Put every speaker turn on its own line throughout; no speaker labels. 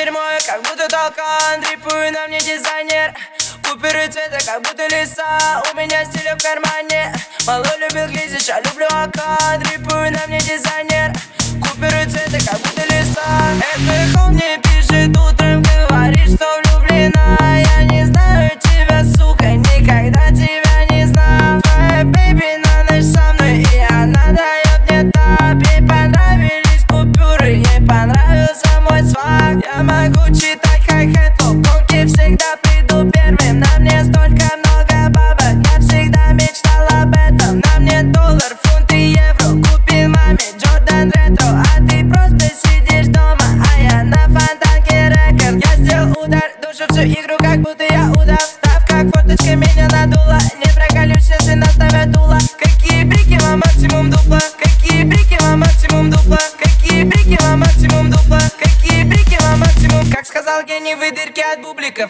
дерьмо, я как будто толкан. Дрипую на мне дизайнер. Куперы цвета, как будто леса. У меня стиль в кармане. Малой любил глизиш, а люблю аккан. Дрипую на мне дизайнер. Куперы цвета, как будто леса. Это хол мне пишет утром, говорит, что влюблена. Я не знаю тебя, сука, никогда тебя не знал. Твоя бэйби на ночь со мной, и она дает мне тап. Ей понравились купюры, ей понравился мой сваг. Я могу читать хай-хет, в гонке всегда приду первым. На мне столько много бабок, я всегда мечтал об этом. На мне доллар, фунт и евро, купил маме Джордан ретро. А ты просто сидишь дома, а я на фонтанке рекорд. Я сделал удар, душу всю игру, как будто я удав. Став как форточка меня надула, не проколюсь, если наставят дуло. Какие брики вам максимум дупла? Какие брики вам максимум дупла? Какие брики вам максимум дупла? Какие брики вам максимум? Как сказал гений, вы дырки от бубликов.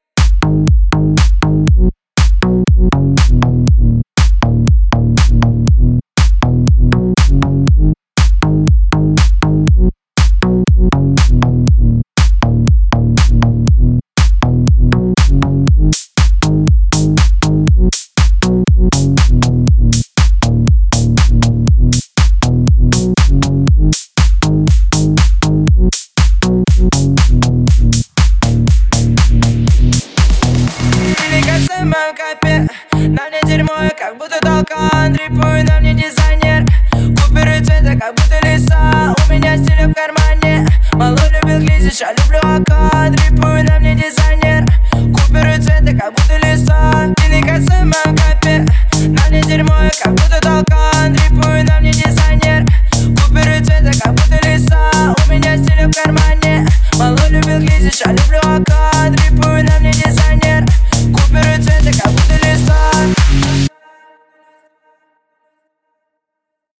В моем капе, на мне дерьмо, я как будто толкан. Дрипую на мне дизайнер. Куперы цвета, как будто леса. У меня стиль в кармане. Малой любил глизиш, а люблю аккан. Дрипую на мне дизайнер. Куперы цвета, как будто леса. В моем капе, на мне дерьмо, я как будто толкан. Дрипую на мне дизайнер. Куперы цвета, как будто леса. У меня стиль в кармане. Малой любил глизиш, а люблю аккан.